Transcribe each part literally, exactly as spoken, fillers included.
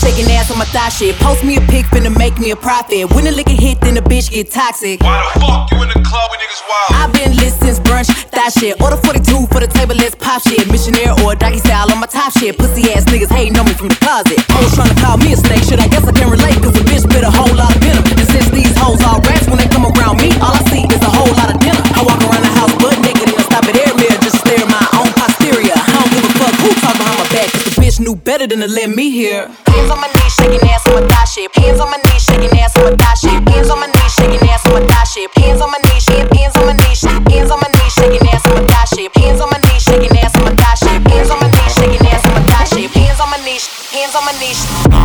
shaking ass on my thigh shit. Post me a pic, finna make me a profit. When the liquor hit, then the bitch get toxic. Why the fuck you in the club when niggas wild? I've been lit since brunch, thigh shit. Order forty-two for the table, let's pop shit. Missionaire or doggy style on my top shit. Pussy ass niggas hating on me from the closet. Hoes tryna call me a snake, shit, I guess I can relate. Cause a bitch spit a whole lot of venom. And since these hoes all rats, when they come around me, all I see is a whole lot of dinner. I walk around the house butt naked and I stop at air mirror just to stare at my own posterior. I don't give a fuck who talk behind my back, cause the bitch knew better than to let me hear. Hands on my knees, shaking ass on my thigh shit. Hands on my knees, shaking ass on my thigh shit. Hands on my knees, shaking ass on my thigh shit. Hands on my knees, hands on my knees, hands on my knees, shaking ass on my thigh shit. Hands on my knees, shaking ass on my thigh shit. Hands on my knees, shaking ass on my thigh shit. Hands on my knees, hands on my knees.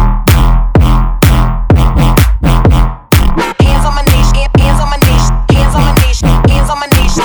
Hands on my knees, hands on my knees, hands on my knees, hands on my knees.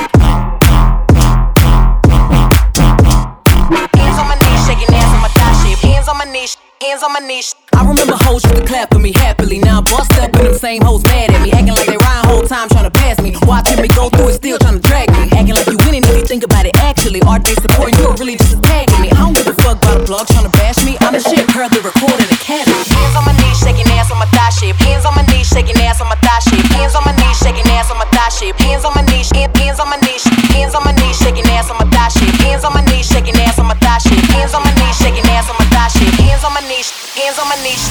Hands on my knees, shaking ass on my thigh shit. Hands on my knees, hands on my knees. I remember hoes used to clap for me happily. Now I bust up and them same hoes mad at me, acting like they rhyme whole time trying to pass me. Watching me go through it, still trying to drag me, acting like you winning if you think about it actually. Are they supporting you or really just attacking me? I don't give a fuck about a blog trying to bash me. I'm the shit, heard the recording academy. Hands on my knees, shaking ass on my thigh shit. Hands on my knees, shaking ass on my thigh shit. Hands on my knees, shaking ass on my thigh shit. Hands on my knees, hands on my knees, hands on my knees, shaking ass on my thigh shit. Hands on my knees, shaking ass on my thigh shit. Hands on my knees, shaking ass on my thigh shit. Hands on my knees, hands on my knees.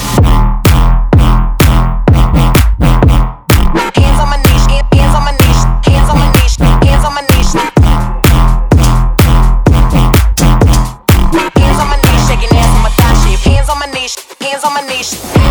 Hands on my knees, hands on my knees, hands on my knees, hands on my knees. Hands on my knees, shaking ass on my thigh shit. Hands on my knees, hands on my knees.